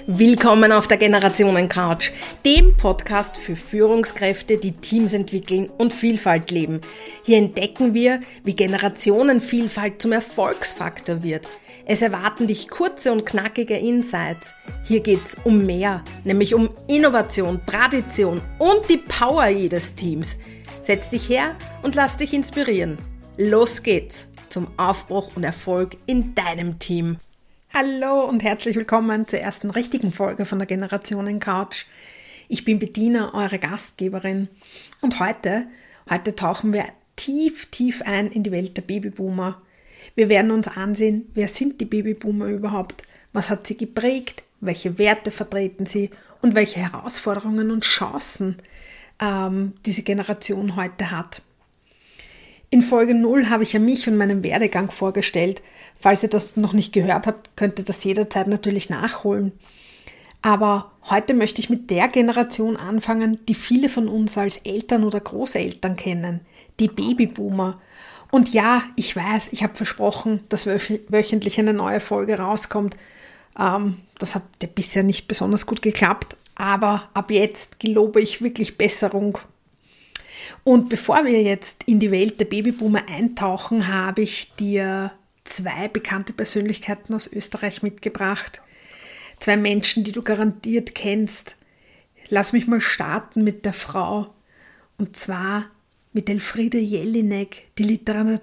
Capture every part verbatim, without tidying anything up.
Willkommen auf der Generationen-Couch, dem Podcast für Führungskräfte, die Teams entwickeln und Vielfalt leben. Hier entdecken wir, wie Generationenvielfalt zum Erfolgsfaktor wird. Es erwarten dich kurze und knackige Insights. Hier geht's um mehr, nämlich um Innovation, Tradition und die Power jedes Teams. Setz dich her und lass dich inspirieren. Los geht's zum Aufbruch und Erfolg in deinem Team. Hallo und herzlich willkommen zur ersten richtigen Folge von der Generationen-Couch. Ich bin Bettina, eure Gastgeberin, und heute, heute tauchen wir tief, tief ein in die Welt der Babyboomer. Wir werden uns ansehen, wer sind die Babyboomer überhaupt, was hat sie geprägt, welche Werte vertreten sie und welche Herausforderungen und Chancen ähm, diese Generation heute hat. In Folge null habe ich ja mich und meinen Werdegang vorgestellt. Falls ihr das noch nicht gehört habt, könnt ihr das jederzeit natürlich nachholen. Aber heute möchte ich mit der Generation anfangen, die viele von uns als Eltern oder Großeltern kennen, die Babyboomer. Und ja, ich weiß, ich habe versprochen, dass wöchentlich eine neue Folge rauskommt. Ähm, das hat ja bisher nicht besonders gut geklappt, aber ab jetzt gelobe ich wirklich Besserung. Und bevor wir jetzt in die Welt der Babyboomer eintauchen, habe ich dir zwei bekannte Persönlichkeiten aus Österreich mitgebracht. Zwei Menschen, die du garantiert kennst. Lass mich mal starten mit der Frau. Und zwar mit Elfriede Jelinek, die Literat-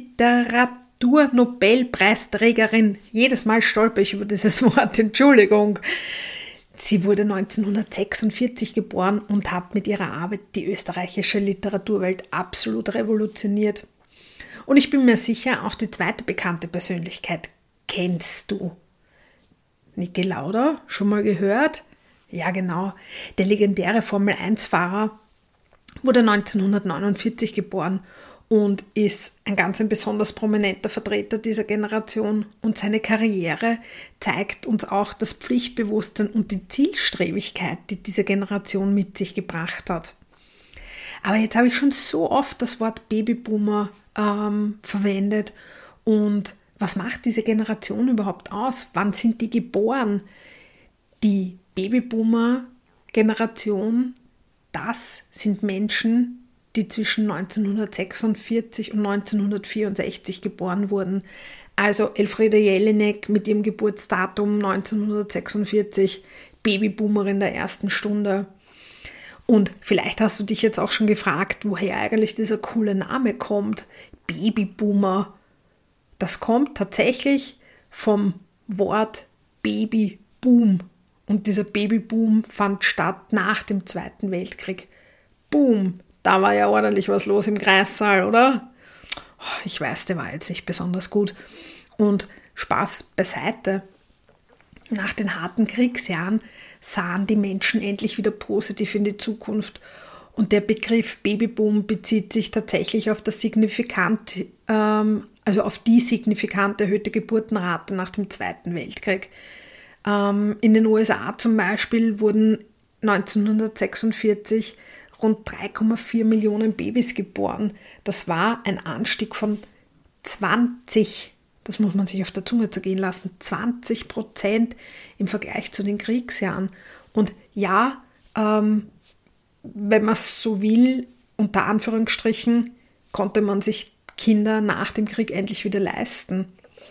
Literatur-Nobelpreisträgerin. Jedes Mal stolper ich über dieses Wort, Entschuldigung. Sie wurde neunzehnhundertsechsundvierzig geboren und hat mit ihrer Arbeit die österreichische Literaturwelt absolut revolutioniert. Und ich bin mir sicher, auch die zweite bekannte Persönlichkeit kennst du. Niki Lauda, schon mal gehört? Ja, genau. Der legendäre Formel eins Fahrer wurde neunzehnhundertneunundvierzig geboren und ist ein ganz ein besonders prominenter Vertreter dieser Generation. Und seine Karriere zeigt uns auch das Pflichtbewusstsein und die Zielstrebigkeit, die diese Generation mit sich gebracht hat. Aber jetzt habe ich schon so oft das Wort Babyboomer ähm, verwendet. Und was macht diese Generation überhaupt aus? Wann sind die geboren? Die Babyboomer-Generation, das sind Menschen, die zwischen neunzehnhundertsechsundvierzig und neunzehnhundertvierundsechzig geboren wurden. Also Elfriede Jelinek mit ihrem Geburtsdatum neunzehnhundertsechsundvierzig, Babyboomerin der ersten Stunde. Und vielleicht hast du dich jetzt auch schon gefragt, woher eigentlich dieser coole Name kommt. Babyboomer. Das kommt tatsächlich vom Wort Babyboom. Und dieser Babyboom fand statt nach dem Zweiten Weltkrieg. Boom! Da war ja ordentlich was los im Kreissaal, oder? Ich weiß, der war jetzt nicht besonders gut. Und Spaß beiseite. Nach den harten Kriegsjahren sahen die Menschen endlich wieder positiv in die Zukunft. Und der Begriff Babyboom bezieht sich tatsächlich auf das signifikant, ähm, also auf die signifikant erhöhte Geburtenrate nach dem Zweiten Weltkrieg. Ähm, in den U S A zum Beispiel wurden neunzehnhundertsechsundvierzig rund drei Komma vier Millionen Babys geboren. Das war ein Anstieg von zwanzig, das muss man sich auf der Zunge zergehen lassen, zwanzig Prozent im Vergleich zu den Kriegsjahren. Und ja, ähm, wenn man es so will, unter Anführungsstrichen, konnte man sich Kinder nach dem Krieg endlich wieder leisten.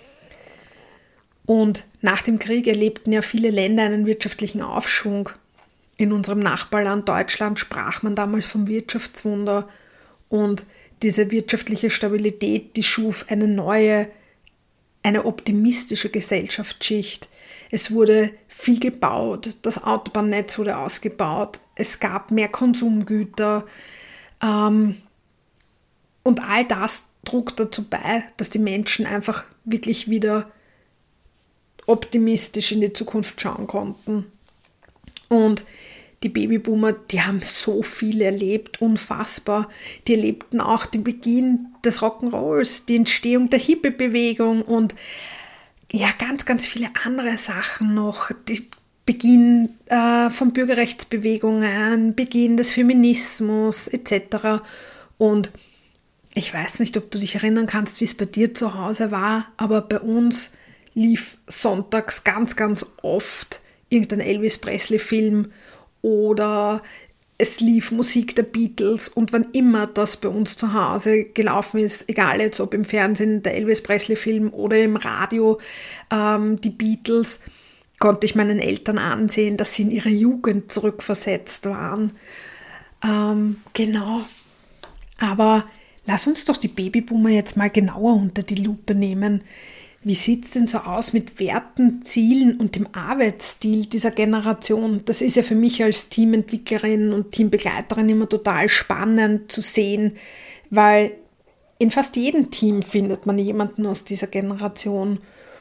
Und nach dem Krieg erlebten ja viele Länder einen wirtschaftlichen Aufschwung. In unserem Nachbarland Deutschland sprach man damals vom Wirtschaftswunder, und diese wirtschaftliche Stabilität, die schuf eine neue, eine optimistische Gesellschaftsschicht. Es wurde viel gebaut, das Autobahnnetz wurde ausgebaut, es gab mehr Konsumgüter ähm, und all das trug dazu bei, dass die Menschen einfach wirklich wieder optimistisch in die Zukunft schauen konnten. Und die Babyboomer, die haben so viel erlebt, unfassbar. Die erlebten auch den Beginn des Rock'n'Rolls, die Entstehung der Hippie-Bewegung und ja, ganz, ganz viele andere Sachen noch. Die Beginn äh, von Bürgerrechtsbewegungen, Beginn des Feminismus et cetera. Und ich weiß nicht, ob du dich erinnern kannst, wie es bei dir zu Hause war, aber bei uns lief sonntags ganz, ganz oft irgendein Elvis Presley-Film oder es lief Musik der Beatles und wann immer das bei uns zu Hause gelaufen ist, egal jetzt ob im Fernsehen der Elvis Presley-Film oder im Radio ähm, die Beatles, konnte ich meinen Eltern ansehen, dass sie in ihre Jugend zurückversetzt waren. Ähm, genau. Aber lass uns doch die Babyboomer jetzt mal genauer unter die Lupe nehmen. Wie sieht es denn so aus mit Werten, Zielen und dem Arbeitsstil dieser Generation? Das ist ja für mich als Teamentwicklerin und Teambegleiterin immer total spannend zu sehen, weil in fast jedem Team findet man jemanden aus dieser Generation.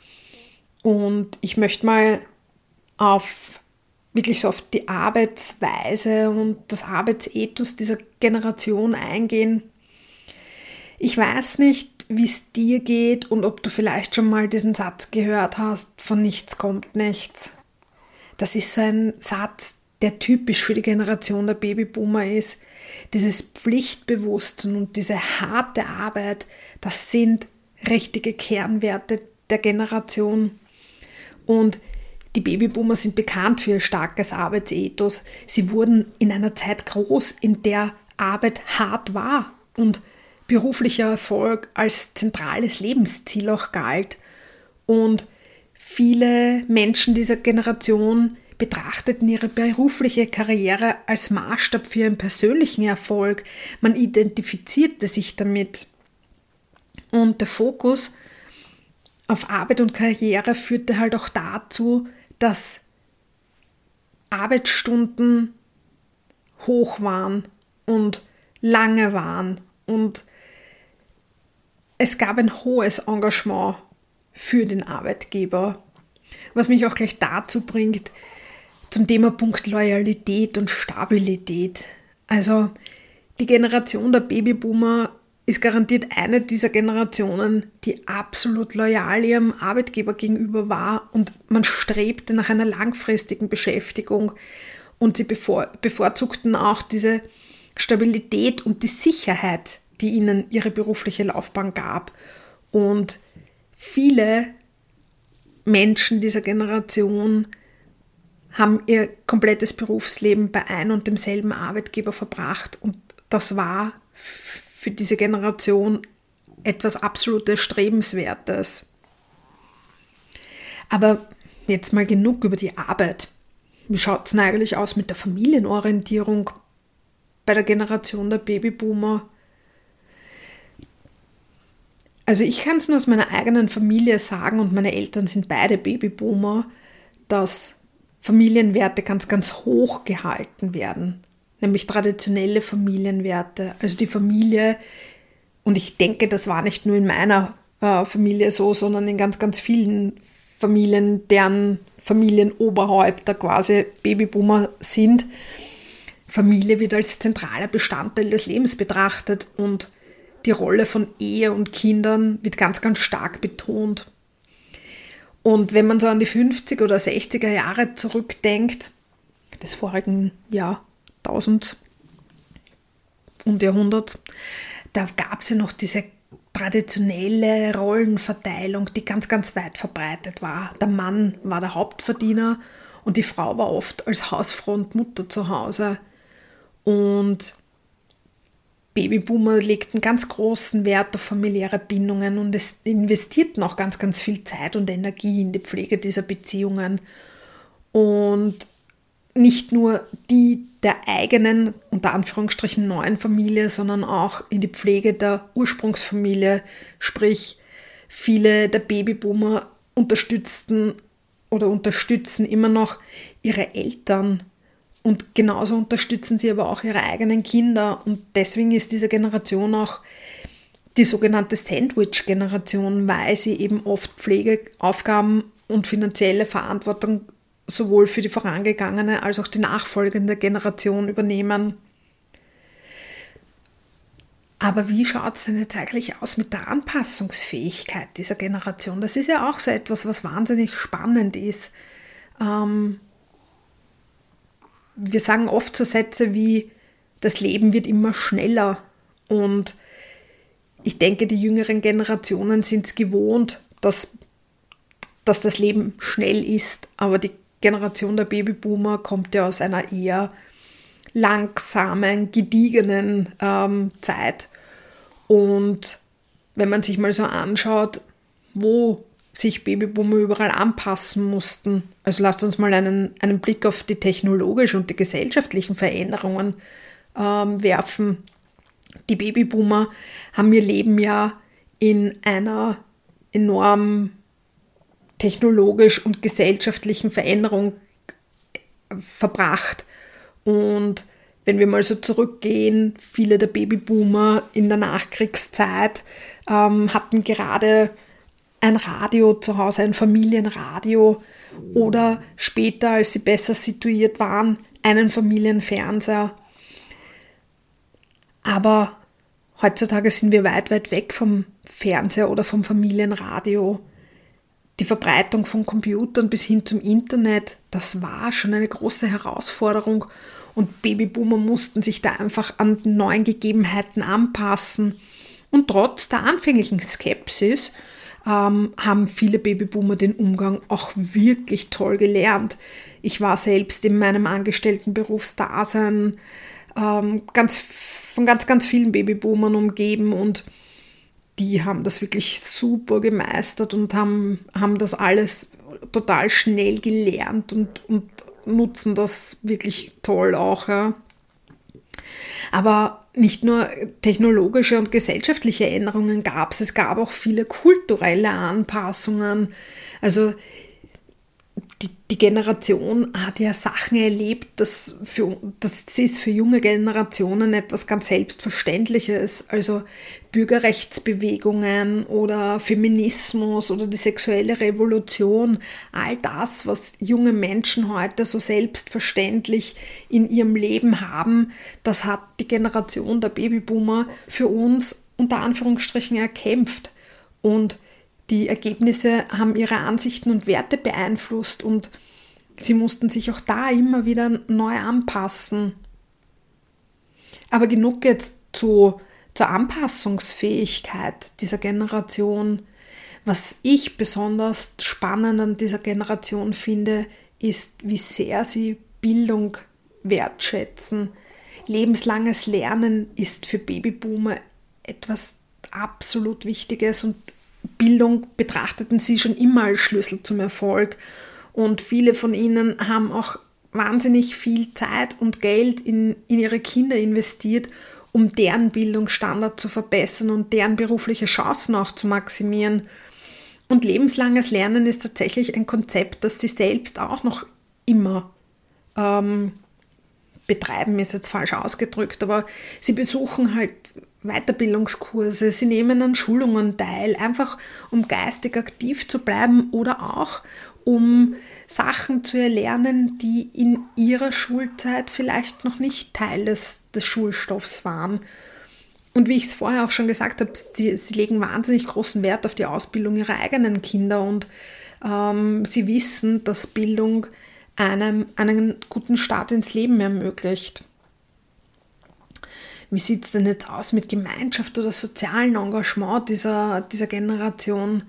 Und ich möchte mal auf wirklich so auf die Arbeitsweise und das Arbeitsethos dieser Generation eingehen. Ich weiß nicht, wie es dir geht und ob du vielleicht schon mal diesen Satz gehört hast, von nichts kommt nichts. Das ist so ein Satz, der typisch für die Generation der Babyboomer ist. Dieses Pflichtbewusstsein und diese harte Arbeit, das sind richtige Kernwerte der Generation. Und die Babyboomer sind bekannt für ihr starkes Arbeitsethos. Sie wurden in einer Zeit groß, in der Arbeit hart war und beruflicher Erfolg als zentrales Lebensziel auch galt. Und viele Menschen dieser Generation betrachteten ihre berufliche Karriere als Maßstab für ihren persönlichen Erfolg. Man identifizierte sich damit. Und der Fokus auf Arbeit und Karriere führte halt auch dazu, dass Arbeitsstunden hoch waren und lange waren und es gab ein hohes Engagement für den Arbeitgeber, was mich auch gleich dazu bringt, zum Thema Punkt Loyalität und Stabilität. Also die Generation der Babyboomer ist garantiert eine dieser Generationen, die absolut loyal ihrem Arbeitgeber gegenüber war und man strebte nach einer langfristigen Beschäftigung und sie bevor, bevorzugten auch diese Stabilität und die Sicherheit, die ihnen ihre berufliche Laufbahn gab. Und viele Menschen dieser Generation haben ihr komplettes Berufsleben bei ein und demselben Arbeitgeber verbracht und das war für diese Generation etwas absolut Erstrebenswertes. Aber jetzt mal genug über die Arbeit. Wie schaut es denn eigentlich aus mit der Familienorientierung bei der Generation der Babyboomer? Also ich kann es nur aus meiner eigenen Familie sagen und meine Eltern sind beide Babyboomer, dass Familienwerte ganz, ganz hoch gehalten werden. Nämlich traditionelle Familienwerte. Also die Familie, und ich denke, das war nicht nur in meiner äh, Familie so, sondern in ganz, ganz vielen Familien, deren Familienoberhäupter quasi Babyboomer sind. Familie wird als zentraler Bestandteil des Lebens betrachtet und die Rolle von Ehe und Kindern wird ganz, ganz stark betont. Und wenn man so an die fünfziger oder sechziger Jahre zurückdenkt, des vorigen Jahrtausends und Jahrhunderts, da gab es ja noch diese traditionelle Rollenverteilung, die ganz, ganz weit verbreitet war. Der Mann war der Hauptverdiener und die Frau war oft als Hausfrau und Mutter zu Hause. Und Babyboomer legten ganz großen Wert auf familiäre Bindungen und es investierten auch ganz, ganz viel Zeit und Energie in die Pflege dieser Beziehungen. Und nicht nur die der eigenen, unter Anführungsstrichen, neuen Familie, sondern auch in die Pflege der Ursprungsfamilie. Sprich, viele der Babyboomer unterstützten oder unterstützen immer noch ihre Eltern. Und genauso unterstützen sie aber auch ihre eigenen Kinder. Und deswegen ist diese Generation auch die sogenannte Sandwich-Generation, weil sie eben oft Pflegeaufgaben und finanzielle Verantwortung sowohl für die vorangegangene als auch die nachfolgende Generation übernehmen. Aber wie schaut es denn jetzt eigentlich aus mit der Anpassungsfähigkeit dieser Generation? Das ist ja auch so etwas, was wahnsinnig spannend ist. Ähm, wir sagen oft so Sätze wie, das Leben wird immer schneller. Und ich denke, die jüngeren Generationen sind es gewohnt, dass, dass das Leben schnell ist, aber die Generation der Babyboomer kommt ja aus einer eher langsamen, gediegenen ähm, Zeit. Und wenn man sich mal so anschaut, wo sich Babyboomer überall anpassen mussten, also lasst uns mal einen, einen Blick auf die technologischen und die gesellschaftlichen Veränderungen ähm, werfen. Die Babyboomer haben ihr Leben ja in einer enorm technologisch und gesellschaftlichen Veränderung verbracht. Und wenn wir mal so zurückgehen, viele der Babyboomer in der Nachkriegszeit ähm, hatten gerade ein Radio zu Hause, ein Familienradio oder später, als sie besser situiert waren, einen Familienfernseher. Aber heutzutage sind wir weit, weit weg vom Fernseher oder vom Familienradio. Die Verbreitung von Computern bis hin zum Internet, das war schon eine große Herausforderung und Babyboomer mussten sich da einfach an die neuen Gegebenheiten anpassen. Und trotz der anfänglichen Skepsis ähm, haben viele Babyboomer den Umgang auch wirklich toll gelernt. Ich war selbst in meinem Angestelltenberufsdasein ähm, ganz, von ganz, ganz vielen Babyboomern umgeben und die haben das wirklich super gemeistert und haben, haben das alles total schnell gelernt und, und nutzen das wirklich toll auch. Ja. Aber nicht nur technologische und gesellschaftliche Änderungen gab es, es gab auch viele kulturelle Anpassungen. Also die, die Generation hat ja Sachen erlebt, das, für, das ist für junge Generationen etwas ganz Selbstverständliches. Also Bürgerrechtsbewegungen oder Feminismus oder die sexuelle Revolution, all das, was junge Menschen heute so selbstverständlich in ihrem Leben haben, das hat die Generation der Babyboomer für uns unter Anführungsstrichen erkämpft. Und die Ergebnisse haben ihre Ansichten und Werte beeinflusst und sie mussten sich auch da immer wieder neu anpassen. Aber genug jetzt zu, zur Anpassungsfähigkeit dieser Generation. Was ich besonders spannend an dieser Generation finde, ist, wie sehr sie Bildung wertschätzen. Lebenslanges Lernen ist für Babyboomer etwas absolut Wichtiges und Bildung betrachteten sie schon immer als Schlüssel zum Erfolg und viele von ihnen haben auch wahnsinnig viel Zeit und Geld in, in ihre Kinder investiert, um deren Bildungsstandard zu verbessern und deren berufliche Chancen auch zu maximieren. Und lebenslanges Lernen ist tatsächlich ein Konzept, das sie selbst auch noch immer ähm, betreiben, ist jetzt falsch ausgedrückt, aber sie besuchen halt Weiterbildungskurse, sie nehmen an Schulungen teil, einfach um geistig aktiv zu bleiben oder auch um Sachen zu erlernen, die in ihrer Schulzeit vielleicht noch nicht Teil des, des Schulstoffs waren. Und wie ich es vorher auch schon gesagt habe, sie, sie legen wahnsinnig großen Wert auf die Ausbildung ihrer eigenen Kinder und ähm, sie wissen, dass Bildung einem einen guten Start ins Leben ermöglicht. Wie sieht es denn jetzt aus mit Gemeinschaft oder sozialen Engagement dieser, dieser Generation?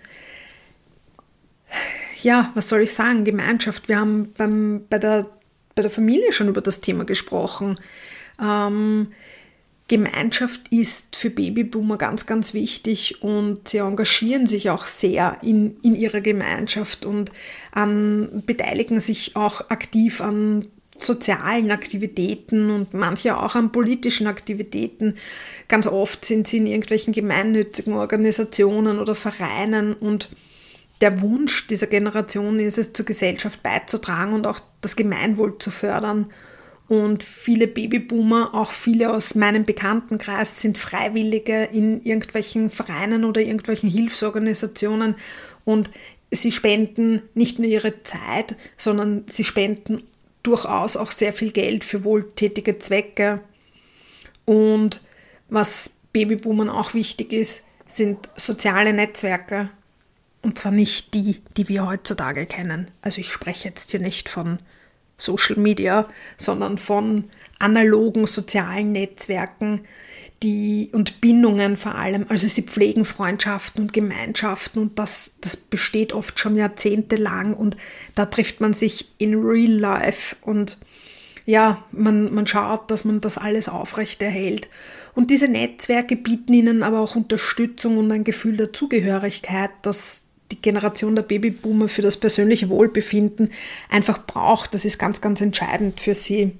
Ja, was soll ich sagen? Gemeinschaft. Wir haben beim, bei, der, bei der Familie schon über das Thema gesprochen. Ähm, Gemeinschaft ist für Babyboomer ganz, ganz wichtig und sie engagieren sich auch sehr in, in ihrer Gemeinschaft und an, beteiligen sich auch aktiv an sozialen Aktivitäten und manche auch an politischen Aktivitäten. Ganz oft sind sie in irgendwelchen gemeinnützigen Organisationen oder Vereinen und der Wunsch dieser Generation ist es, zur Gesellschaft beizutragen und auch das Gemeinwohl zu fördern. Und viele Babyboomer, auch viele aus meinem Bekanntenkreis, sind Freiwillige in irgendwelchen Vereinen oder irgendwelchen Hilfsorganisationen und sie spenden nicht nur ihre Zeit, sondern sie spenden durchaus auch sehr viel Geld für wohltätige Zwecke. Und was Babyboomern auch wichtig ist, sind soziale Netzwerke. Und zwar nicht die, die wir heutzutage kennen. Also ich spreche jetzt hier nicht von Social Media, sondern von analogen sozialen Netzwerken, die und Bindungen vor allem. Also sie pflegen Freundschaften und Gemeinschaften und das, das besteht oft schon jahrzehntelang und da trifft man sich in Real Life und ja, man, man schaut, dass man das alles aufrechterhält. Und diese Netzwerke bieten ihnen aber auch Unterstützung und ein Gefühl der Zugehörigkeit, das die Generation der Babyboomer für das persönliche Wohlbefinden einfach braucht. Das ist ganz, ganz entscheidend für sie.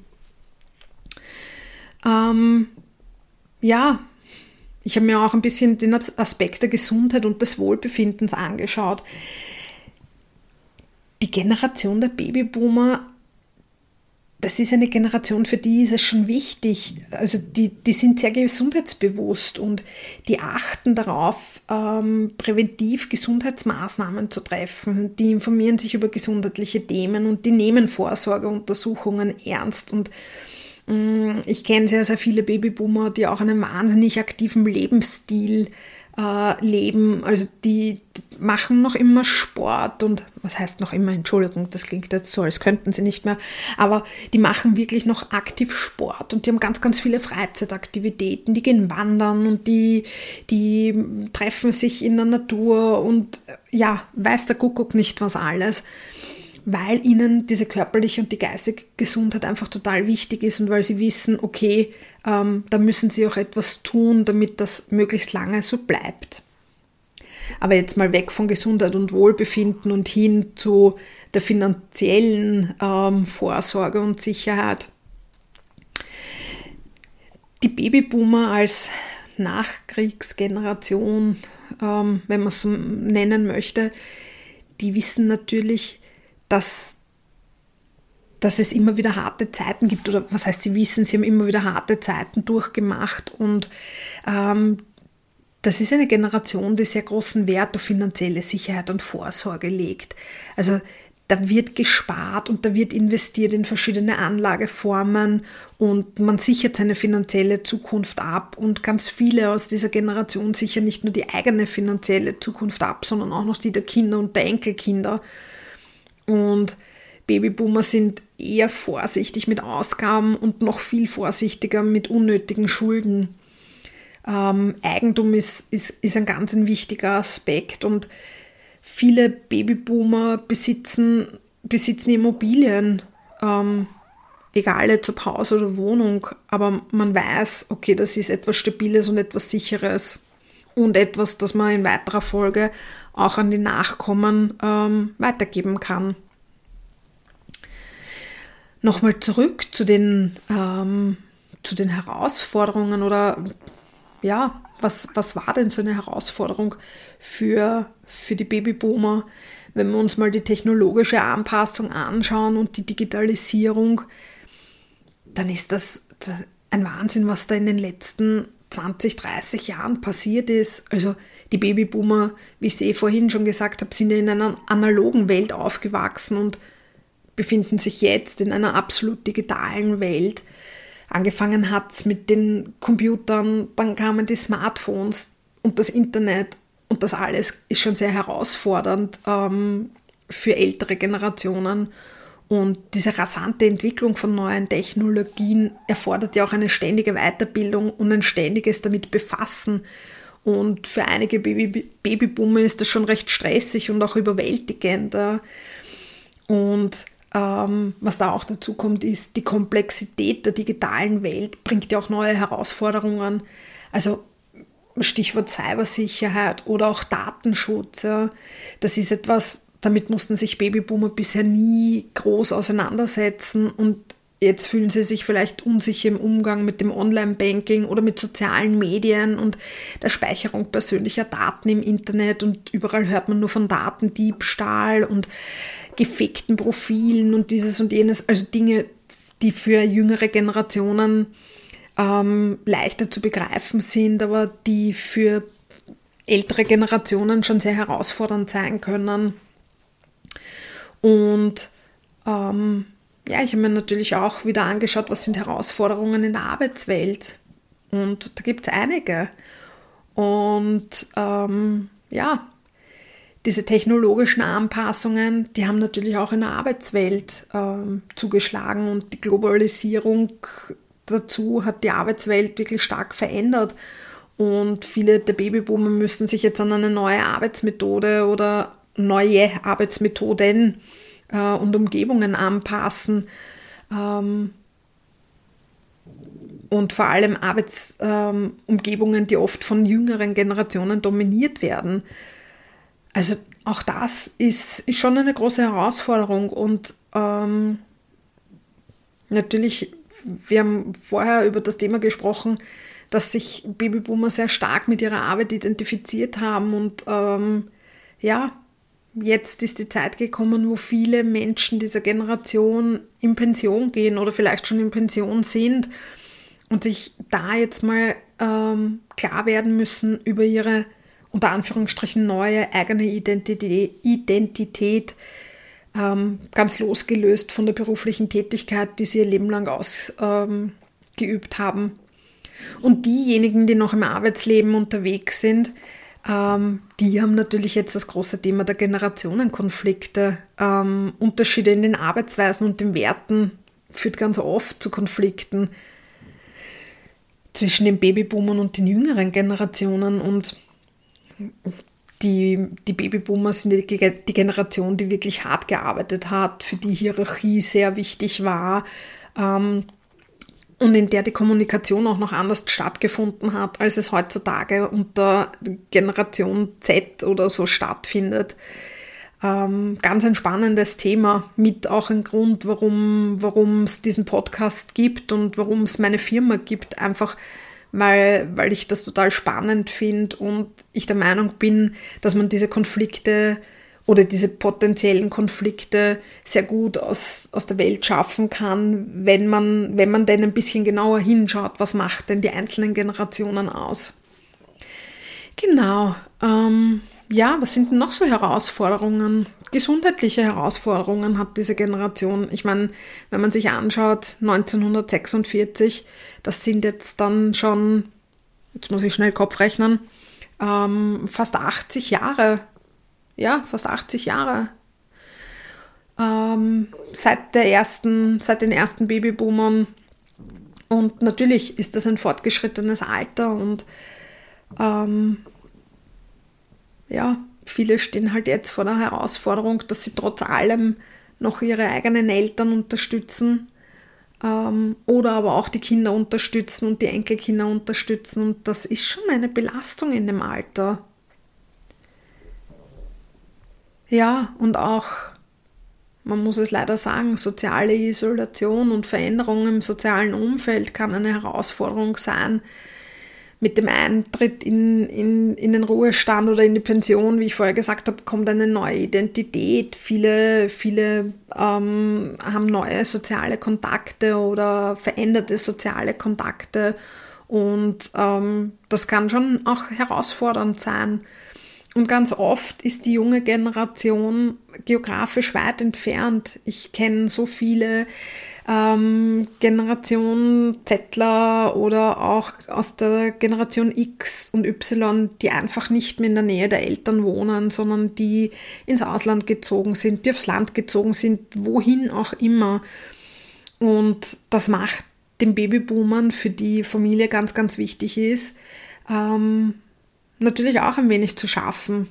Ähm, ja, ich habe mir auch ein bisschen den Aspekt der Gesundheit und des Wohlbefindens angeschaut. Die Generation der Babyboomer, das ist eine Generation, für die ist es schon wichtig. Also die, die sind sehr gesundheitsbewusst und die achten darauf, ähm, präventiv Gesundheitsmaßnahmen zu treffen. Die informieren sich über gesundheitliche Themen und die nehmen Vorsorgeuntersuchungen ernst. Und mh, ich kenne sehr, sehr viele Babyboomer, die auch einen wahnsinnig aktiven Lebensstil äh, leben. Also die, die machen noch immer Sport und was heißt noch immer, Entschuldigung, das klingt jetzt so, als könnten sie nicht mehr, aber die machen wirklich noch aktiv Sport und die haben ganz, ganz viele Freizeitaktivitäten, die gehen wandern und die, die treffen sich in der Natur und ja, weiß der Kuckuck nicht was alles, weil ihnen diese körperliche und die geistige Gesundheit einfach total wichtig ist und weil sie wissen, okay, ähm, da müssen sie auch etwas tun, damit das möglichst lange so bleibt. Aber jetzt mal weg von Gesundheit und Wohlbefinden und hin zu der finanziellen ähm, Vorsorge und Sicherheit. Die Babyboomer als Nachkriegsgeneration, ähm, wenn man es so nennen möchte, die wissen natürlich, dass, dass es immer wieder harte Zeiten gibt. Oder was heißt, sie wissen, sie haben immer wieder harte Zeiten durchgemacht und ähm, das ist eine Generation, die sehr großen Wert auf finanzielle Sicherheit und Vorsorge legt. Also da wird gespart und da wird investiert in verschiedene Anlageformen und man sichert seine finanzielle Zukunft ab. Und ganz viele aus dieser Generation sichern nicht nur die eigene finanzielle Zukunft ab, sondern auch noch die der Kinder und der Enkelkinder. Und Babyboomer sind eher vorsichtig mit Ausgaben und noch viel vorsichtiger mit unnötigen Schulden. Ähm, Eigentum ist, ist, ist ein ganz ein wichtiger Aspekt und viele Babyboomer besitzen, besitzen Immobilien, ähm, egal jetzt ob Haus oder Wohnung, aber man weiß, okay, das ist etwas Stabiles und etwas Sicheres und etwas, das man in weiterer Folge auch an die Nachkommen ähm, weitergeben kann. Nochmal zurück zu den, ähm, zu den Herausforderungen oder ja, was, was war denn so eine Herausforderung für, für die Babyboomer, wenn wir uns mal die technologische Anpassung anschauen und die Digitalisierung, dann ist das ein Wahnsinn, was da in den letzten zwanzig, dreißig Jahren passiert ist. Also die Babyboomer, wie ich es eh vorhin schon gesagt habe, sind ja in einer analogen Welt aufgewachsen und befinden sich jetzt in einer absolut digitalen Welt. Angefangen hat es mit den Computern, dann kamen die Smartphones und das Internet und das alles ist schon sehr herausfordernd ähm, für ältere Generationen. Und diese rasante Entwicklung von neuen Technologien erfordert ja auch eine ständige Weiterbildung und ein ständiges damit befassen. Und für einige Baby- Babyboomer ist das schon recht stressig und auch überwältigend. Und Ähm, was da auch dazu kommt, ist, die Komplexität der digitalen Welt bringt ja auch neue Herausforderungen. Also Stichwort Cybersicherheit oder auch Datenschutz. Ja. Das ist etwas, damit mussten sich Babyboomer bisher nie groß auseinandersetzen und jetzt fühlen sie sich vielleicht unsicher im Umgang mit dem Online-Banking oder mit sozialen Medien und der Speicherung persönlicher Daten im Internet und überall hört man nur von Datendiebstahl und gefakten Profilen und dieses und jenes, also Dinge, die für jüngere Generationen ähm, leichter zu begreifen sind, aber die für ältere Generationen schon sehr herausfordernd sein können. Und ähm, ja, ich habe mir natürlich auch wieder angeschaut, was sind Herausforderungen in der Arbeitswelt. Und da gibt es einige. Und ähm, ja, diese technologischen Anpassungen, die haben natürlich auch in der Arbeitswelt ähm, zugeschlagen und die Globalisierung, dazu hat die Arbeitswelt wirklich stark verändert und viele der Babyboomer müssen sich jetzt an eine neue Arbeitsmethode oder neue Arbeitsmethoden äh, und Umgebungen anpassen. Ähm, und vor allem Arbeitsumgebungen, ähm, die oft von jüngeren Generationen dominiert werden. Also auch das ist, ist schon eine große Herausforderung und ähm, natürlich, wir haben vorher über das Thema gesprochen, dass sich Babyboomer sehr stark mit ihrer Arbeit identifiziert haben und ähm, ja, jetzt ist die Zeit gekommen, wo viele Menschen dieser Generation in Pension gehen oder vielleicht schon in Pension sind und sich da jetzt mal ähm, klar werden müssen über ihre unter Anführungsstrichen neue eigene Identität, Identität ähm, ganz losgelöst von der beruflichen Tätigkeit, die sie ihr Leben lang ausgeübt ähm, haben. Und diejenigen, die noch im Arbeitsleben unterwegs sind, ähm, die haben natürlich jetzt das große Thema der Generationenkonflikte. Ähm, Unterschiede in den Arbeitsweisen und den Werten führt ganz oft zu Konflikten zwischen den Babyboomern und den jüngeren Generationen und Die, die Babyboomer sind die, die Generation, die wirklich hart gearbeitet hat, für die Hierarchie sehr wichtig war ähm, und in der die Kommunikation auch noch anders stattgefunden hat, als es heutzutage unter Generation Z oder so stattfindet. Ähm, ganz ein spannendes Thema, mit auch ein Grund, warum warum es diesen Podcast gibt und warum es meine Firma gibt, einfach Weil, weil ich das total spannend finde und ich der Meinung bin, dass man diese Konflikte oder diese potenziellen Konflikte sehr gut aus, aus der Welt schaffen kann, wenn man, wenn man denn ein bisschen genauer hinschaut, was macht denn die einzelnen Generationen aus. Genau, ähm, ja, was sind denn noch so Herausforderungen? Gesundheitliche Herausforderungen hat diese Generation. Ich meine, wenn man sich anschaut, neunzehnhundertsechsundvierzig, das sind jetzt dann schon, jetzt muss ich schnell Kopf rechnen, ähm, fast achtzig Jahre. Ja, fast achtzig Jahre. Ähm, seit der ersten, seit den ersten Babyboomern. Und natürlich ist das ein fortgeschrittenes Alter und ähm, ja, viele stehen halt jetzt vor der Herausforderung, dass sie trotz allem noch ihre eigenen Eltern unterstützen ähm, oder aber auch die Kinder unterstützen und die Enkelkinder unterstützen. Und das ist schon eine Belastung in dem Alter. Ja, und auch, man muss es leider sagen, soziale Isolation und Veränderung im sozialen Umfeld kann eine Herausforderung sein. Mit dem Eintritt in, in, in den Ruhestand oder in die Pension, wie ich vorher gesagt habe, kommt eine neue Identität. Viele, viele ähm, haben neue soziale Kontakte oder veränderte soziale Kontakte und ähm, das kann schon auch herausfordernd sein. Und ganz oft ist die junge Generation geografisch weit entfernt. Ich kenne so viele ähm, Generation Zettler oder auch aus der Generation X und Y, die einfach nicht mehr in der Nähe der Eltern wohnen, sondern die ins Ausland gezogen sind, die aufs Land gezogen sind, wohin auch immer. Und das macht den Babyboomern, für die Familie ganz, ganz wichtig ist, ähm, natürlich auch ein wenig zu schaffen.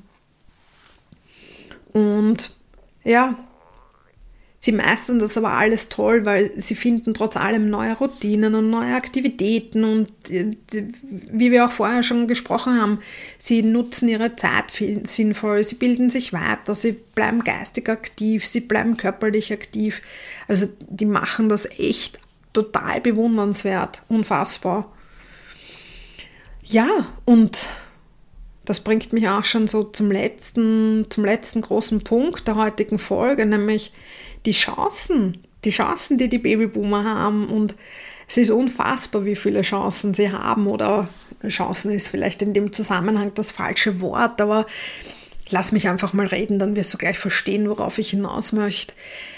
Und ja, sie meistern das aber alles toll, weil sie finden trotz allem neue Routinen und neue Aktivitäten und wie wir auch vorher schon gesprochen haben, sie nutzen ihre Zeit sinnvoll, sie bilden sich weiter, sie bleiben geistig aktiv, sie bleiben körperlich aktiv. Also die machen das echt total bewundernswert, unfassbar. Ja, und das bringt mich auch schon so zum letzten, zum letzten großen Punkt der heutigen Folge, nämlich die Chancen, die Chancen, die die Babyboomer haben. Und es ist unfassbar, wie viele Chancen sie haben. Oder Chancen ist vielleicht in dem Zusammenhang das falsche Wort, aber lass mich einfach mal reden, dann wirst du gleich verstehen, worauf ich hinaus möchte.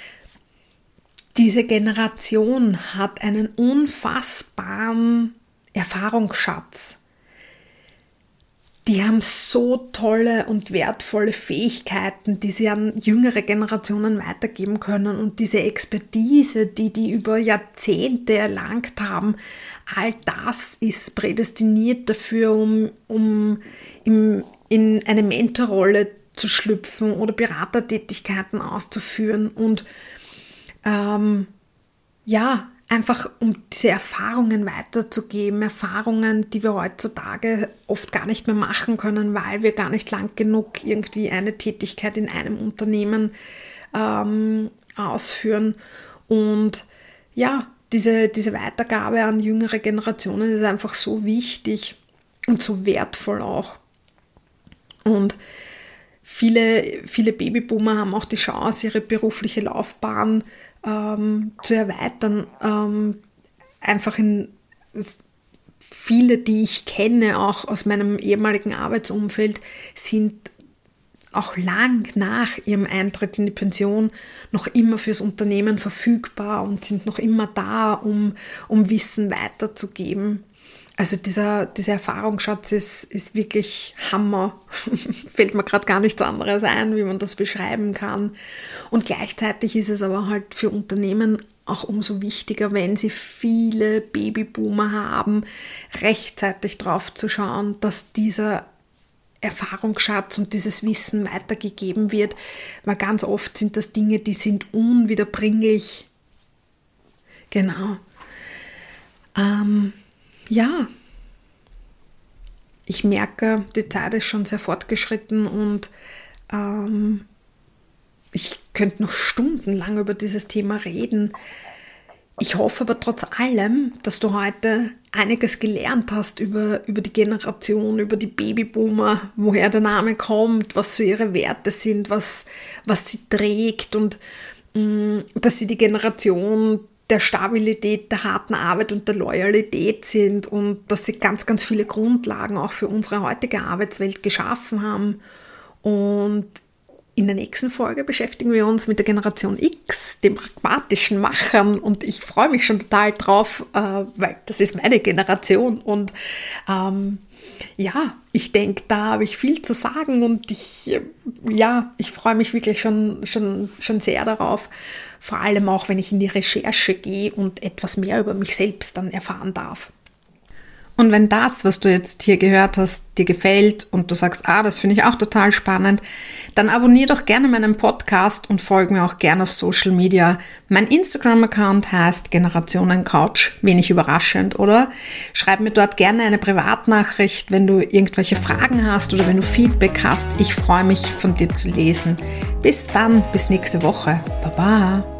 Diese Generation hat einen unfassbaren Erfahrungsschatz. Erfahrungsschatz. die haben so tolle und wertvolle Fähigkeiten, die sie an jüngere Generationen weitergeben können. Und diese Expertise, die die über Jahrzehnte erlangt haben, all das ist prädestiniert dafür, um, um im, in eine Mentorrolle zu schlüpfen oder Beratertätigkeiten auszuführen. Und ähm, ja, einfach um diese Erfahrungen weiterzugeben, Erfahrungen, die wir heutzutage oft gar nicht mehr machen können, weil wir gar nicht lang genug irgendwie eine Tätigkeit in einem Unternehmen ähm, ausführen. Und ja, diese, diese Weitergabe an jüngere Generationen ist einfach so wichtig und so wertvoll auch. Und viele, viele Babyboomer haben auch die Chance, ihre berufliche Laufbahn Ähm, zu erweitern. Ähm, einfach in viele, die ich kenne, auch aus meinem ehemaligen Arbeitsumfeld, sind auch lang nach ihrem Eintritt in die Pension noch immer fürs Unternehmen verfügbar und sind noch immer da, um, um Wissen weiterzugeben. Also dieser, dieser Erfahrungsschatz ist, ist wirklich Hammer. Fällt mir gerade gar nichts anderes ein, wie man das beschreiben kann. Und gleichzeitig ist es aber halt für Unternehmen auch umso wichtiger, wenn sie viele Babyboomer haben, rechtzeitig drauf zu schauen, dass dieser Erfahrungsschatz und dieses Wissen weitergegeben wird. Weil ganz oft sind das Dinge, die sind unwiederbringlich. Genau. Ähm... Ja, ich merke, die Zeit ist schon sehr fortgeschritten und ähm, ich könnte noch stundenlang über dieses Thema reden. Ich hoffe aber trotz allem, dass du heute einiges gelernt hast über, über die Generation, über die Babyboomer, woher der Name kommt, was so ihre Werte sind, was, was sie trägt und mh, dass sie die Generation der Stabilität, der harten Arbeit und der Loyalität sind und dass sie ganz, ganz viele Grundlagen auch für unsere heutige Arbeitswelt geschaffen haben. Und in der nächsten Folge beschäftigen wir uns mit der Generation X, den pragmatischen Machern, und ich freue mich schon total drauf, äh, weil das ist meine Generation und ähm, ja, ich denke, da habe ich viel zu sagen und ich, ja, ich freue mich wirklich schon, schon, schon sehr darauf, vor allem auch, wenn ich in die Recherche gehe und etwas mehr über mich selbst dann erfahren darf. Und wenn das, was du jetzt hier gehört hast, dir gefällt und du sagst, ah, das finde ich auch total spannend, dann abonniere doch gerne meinen Podcast und folge mir auch gerne auf Social Media. Mein Instagram-Account heißt Generationen-Couch, wenig überraschend, oder? Schreib mir dort gerne eine Privatnachricht, wenn du irgendwelche Fragen hast oder wenn du Feedback hast. Ich freue mich, von dir zu lesen. Bis dann, bis nächste Woche. Baba!